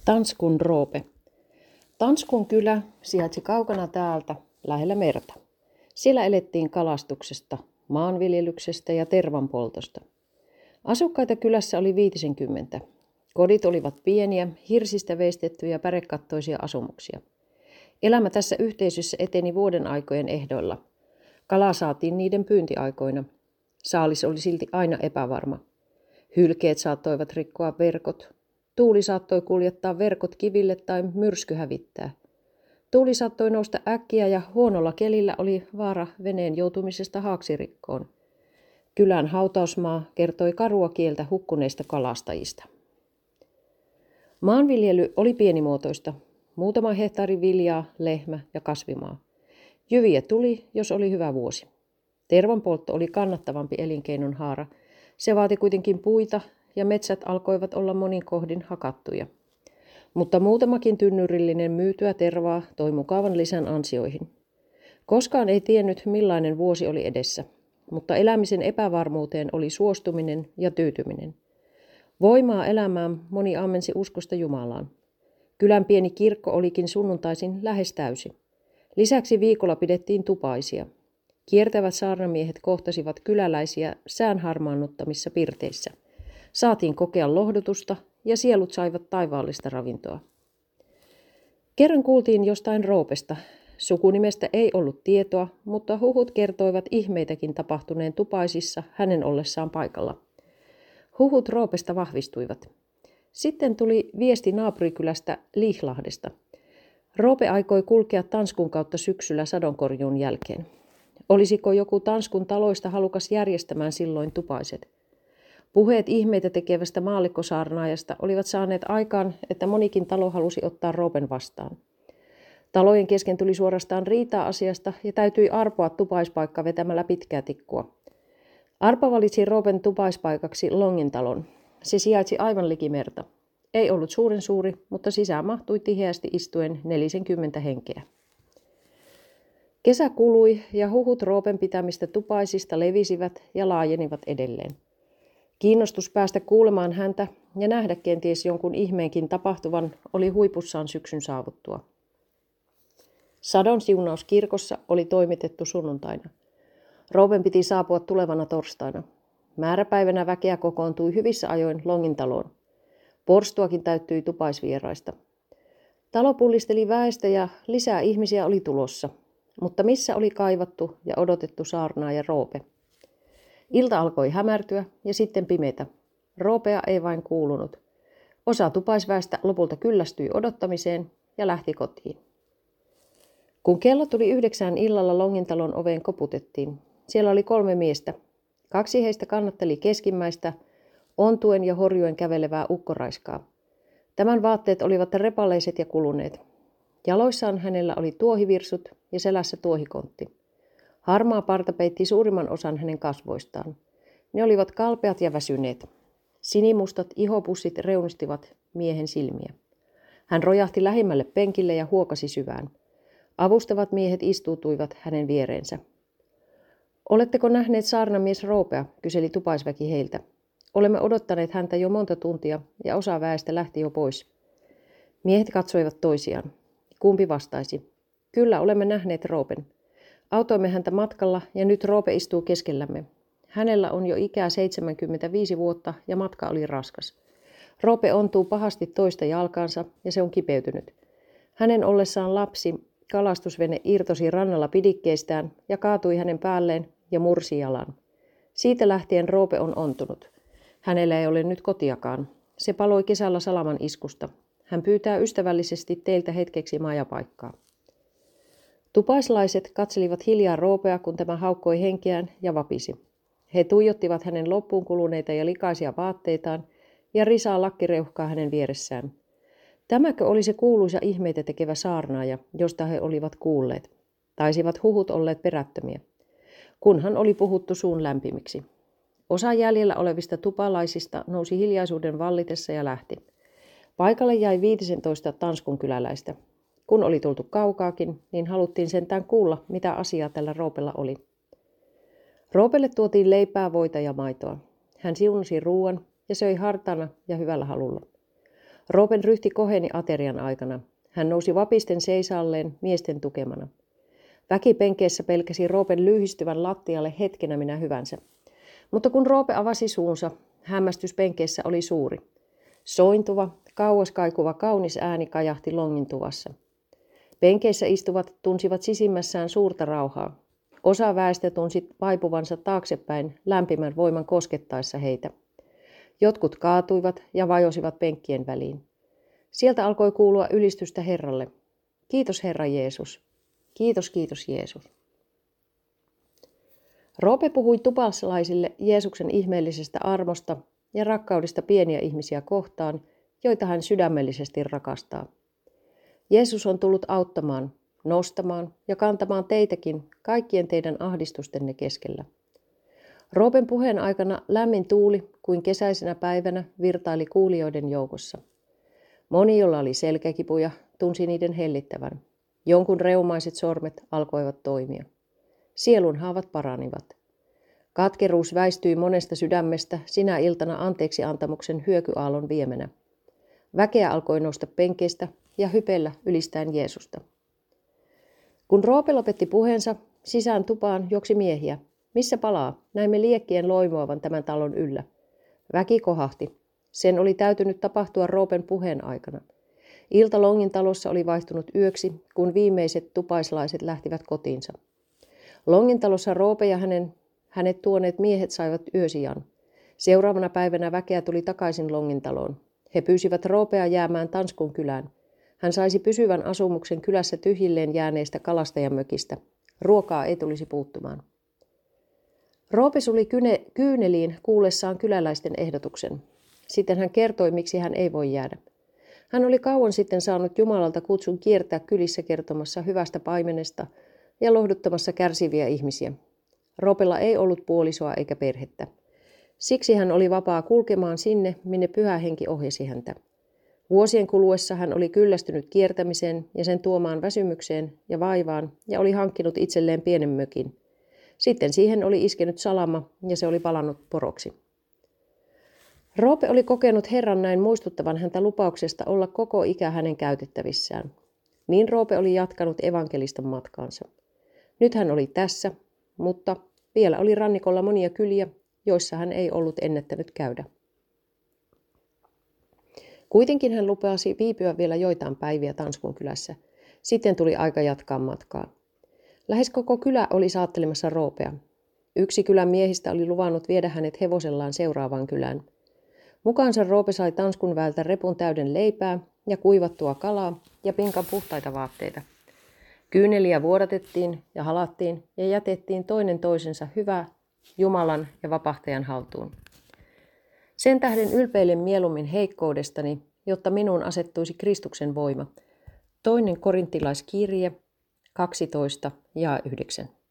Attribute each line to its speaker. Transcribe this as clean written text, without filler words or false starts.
Speaker 1: Tanskun Roope. Tanskun kylä sijaitsi kaukana täältä, lähellä merta. Siellä elettiin kalastuksesta, maanviljelyksestä ja tervanpoltosta. Asukkaita kylässä oli 50. Kodit olivat pieniä, hirsistä veistettyjä pärekattoisia asumuksia. Elämä tässä yhteisössä eteni vuoden aikojen ehdoilla. Kalaa saatiin niiden pyyntiaikoina. Saalis oli silti aina epävarma. Hylkeet saattoivat rikkoa verkot. Tuuli saattoi kuljettaa verkot kiville tai myrsky hävittää. Tuuli saattoi nousta äkkiä ja huonolla kelillä oli vaara veneen joutumisesta haaksirikkoon. Kylän hautausmaa kertoi karua kieltä hukkuneista kalastajista. Maanviljely oli pienimuotoista. Muutama hehtaari viljaa, lehmä ja kasvimaa. Jyviä tuli, jos oli hyvä vuosi. Tervanpoltto oli kannattavampi elinkeinon haara. Se vaati kuitenkin puita ja metsät alkoivat olla monin kohdin hakattuja. Mutta muutamakin tynnyrillinen myytyä tervaa toi mukavan lisän ansioihin. Koskaan ei tiennyt millainen vuosi oli edessä, mutta elämisen epävarmuuteen oli suostuminen ja tyytyminen. Voimaa elämään moni ammensi uskosta Jumalaan. Kylän pieni kirkko olikin sunnuntaisin lähes täysi. Lisäksi viikolla pidettiin tupaisia. Kiertävät saarnamiehet kohtasivat kyläläisiä sään harmaannuttamissa pirteissä. Saatiin kokea lohdutusta ja sielut saivat taivaallista ravintoa. Kerran kuultiin jostain Roopesta. Sukunimestä ei ollut tietoa, mutta huhut kertoivat ihmeitäkin tapahtuneen tupaisissa hänen ollessaan paikalla. Huhut Roopesta vahvistuivat. Sitten tuli viesti naapurikylästä Lihlahdesta. Roope aikoi kulkea Tanskun kautta syksyllä sadonkorjuun jälkeen. Olisiko joku Tanskun taloista halukas järjestämään silloin tupaiset? Puheet ihmeitä tekevästä maallikkosaarnaajasta olivat saaneet aikaan, että monikin talo halusi ottaa Roopen vastaan. Talojen kesken tuli suorastaan riitaa asiasta ja täytyi arpoa tupaispaikka vetämällä pitkää tikkua. Arpa valitsi Roopen tupaispaikaksi Longintalon. Se sijaitsi aivan liki merta. Ei ollut suuren suuri, mutta sisään mahtui tiheästi istuen 40 henkeä. Kesä kului ja huhut Roopen pitämistä tupaisista levisivät ja laajenivat edelleen. Kiinnostus päästä kuulemaan häntä ja nähdä kenties jonkun ihmeenkin tapahtuvan oli huipussaan syksyn saavuttua. Sadon siunaus kirkossa oli toimitettu sunnuntaina. Roopen piti saapua tulevana torstaina. Määräpäivänä väkeä kokoontui hyvissä ajoin Longintaloon. Porstuakin täyttyi tupaisvieraista. Talo pullisteli väestä ja lisää ihmisiä oli tulossa. Mutta missä oli kaivattu ja odotettu saarnaaja Roope? Ilta alkoi hämärtyä ja sitten pimetä. Roopea ei vain kuulunut. Osa tupaisväestä lopulta kyllästyi odottamiseen ja lähti kotiin. Kun kello tuli 9 illalla Longintalon oveen koputettiin, siellä oli 3 miestä. 2 heistä kannatteli keskimmäistä, ontuen ja horjuen kävelevää ukkoraiskaa. Tämän vaatteet olivat repaleiset ja kuluneet. Jaloissaan hänellä oli tuohivirsut ja selässä tuohikontti. Harmaa parta peitti suurimman osan hänen kasvoistaan. Ne olivat kalpeat ja väsyneet. Sinimustat ihopussit reunistivat miehen silmiä. Hän rojahti lähimmälle penkille ja huokasi syvään. Avustavat miehet istuutuivat hänen viereensä. Oletteko nähneet saarnamies Roopea, kyseli tupaisväki heiltä. Olemme odottaneet häntä jo monta tuntia ja osa väestä lähti jo pois. Miehet katsoivat toisiaan. Kumpi vastaisi? Kyllä, olemme nähneet Roopen. Autoimme häntä matkalla ja nyt Roope istuu keskellämme. Hänellä on jo ikää 75 vuotta ja matka oli raskas. Roope ontuu pahasti toista jalkaansa ja se on kipeytynyt. Hänen ollessaan lapsi kalastusvene irtosi rannalla pidikkeistään ja kaatui hänen päälleen ja mursi jalan. Siitä lähtien Roope on ontunut. Hänellä ei ole nyt kotiakaan. Se paloi kesällä salaman iskusta. Hän pyytää ystävällisesti teiltä hetkeksi majapaikkaa. Tupaislaiset katselivat hiljaa Roopea, kun tämä haukkoi henkeään ja vapisi. He tuijottivat hänen loppuun kuluneita ja likaisia vaatteitaan ja risaa lakkireuhkaa hänen vieressään. Tämäkö oli se kuuluisa ihmeitä tekevä saarnaaja, josta he olivat kuulleet? Taisivat huhut olleet perättömiä, kunhan oli puhuttu suun lämpimiksi. Osa jäljellä olevista tupalaisista nousi hiljaisuuden vallitessa ja lähti. Paikalle jäi 15 Tanskun kyläläistä. Kun oli tultu kaukaakin, niin haluttiin sentään kuulla, mitä asiaa tällä Roopella oli. Roopelle tuotiin leipää, voita ja maitoa. Hän siunasi ruuan ja söi hartaana ja hyvällä halulla. Roopen ryhti koheni aterian aikana. Hän nousi vapisten seisaalleen miesten tukemana. Väki penkeessä pelkäsi Roopen lyhistyvän lattialle hetkenä minä hyvänsä. Mutta kun Roope avasi suunsa, hämmästys penkeessä oli suuri. Sointuva, kauas kaikuva kaunis ääni kajahti Longin tuvassa. Penkeissä istuvat tunsivat sisimmässään suurta rauhaa. Osa väestä tunsi vaipuvansa taaksepäin lämpimän voiman koskettaessa heitä. Jotkut kaatuivat ja vajosivat penkkien väliin. Sieltä alkoi kuulua ylistystä Herralle. Kiitos Herra Jeesus. Kiitos, kiitos Jeesus. Roope puhui tupalaisille Jeesuksen ihmeellisestä armosta ja rakkaudesta pieniä ihmisiä kohtaan, joita hän sydämellisesti rakastaa. Jeesus on tullut auttamaan, nostamaan ja kantamaan teitäkin kaikkien teidän ahdistustenne keskellä. Roopen puheen aikana lämmin tuuli kuin kesäisenä päivänä virtaili kuulijoiden joukossa. Moni, jolla oli selkäkipuja, tunsi niiden hellittävän. Jonkun reumaiset sormet alkoivat toimia. Sielunhaavat paranivat. Katkeruus väistyi monesta sydämestä sinä iltana anteeksi antamuksen hyökyaallon viemenä. Väkeä alkoi nousta penkeistä ja hypellä ylistäen Jeesusta. Kun Roope lopetti puheensa, sisään tupaan juoksi miehiä. Missä palaa? Näimme liekkien loimoavan tämän talon yllä. Väki kohahti. Sen oli täytynyt tapahtua Roopen puheen aikana. Ilta Longin talossa oli vaihtunut yöksi, kun viimeiset tupaislaiset lähtivät kotiinsa. Longin talossa Roope ja hänet tuoneet miehet saivat yösijan. Seuraavana päivänä väkeä tuli takaisin Longin taloon. He pyysivät Roopea jäämään Tanskun kylään. Hän saisi pysyvän asumuksen kylässä tyhjilleen jääneestä kalastajamökistä. Ruokaa ei tulisi puuttumaan. Roope suli kyyneliin kuullessaan kyläläisten ehdotuksen. Sitten hän kertoi, miksi hän ei voi jäädä. Hän oli kauan sitten saanut Jumalalta kutsun kiertää kylissä kertomassa hyvästä paimenesta ja lohduttamassa kärsiviä ihmisiä. Roopella ei ollut puolisoa eikä perhettä. Siksi hän oli vapaa kulkemaan sinne, minne Pyhä Henki ohjasi häntä. Vuosien kuluessa hän oli kyllästynyt kiertämiseen ja sen tuomaan väsymykseen ja vaivaan ja oli hankkinut itselleen pienen mökin. Sitten siihen oli iskenyt salama ja se oli palannut poroksi. Roope oli kokenut Herran näin muistuttavan häntä lupauksesta olla koko ikä hänen käytettävissään. Niin Roope oli jatkanut evankeliston matkaansa. Nyt hän oli tässä, mutta vielä oli rannikolla monia kyliä, joissa hän ei ollut ennättänyt käydä. Kuitenkin hän lupasi viipyä vielä joitain päiviä Tanskun kylässä. Sitten tuli aika jatkaa matkaa. Lähes koko kylä oli saattelemassa Roopea. Yksi kylän miehistä oli luvannut viedä hänet hevosellaan seuraavaan kylään. Mukaansa Roope sai Tanskun väeltä repun täyden leipää ja kuivattua kalaa ja pinkan puhtaita vaatteita. Kyyneliä vuodatettiin ja halattiin ja jätettiin toinen toisensa hyvää Jumalan ja vapahtajan haltuun. Sen tähden ylpeilen mieluummin heikkoudestani, jotta minuun asettuisi Kristuksen voima. 2. Korintilaiskirje 12 ja 9.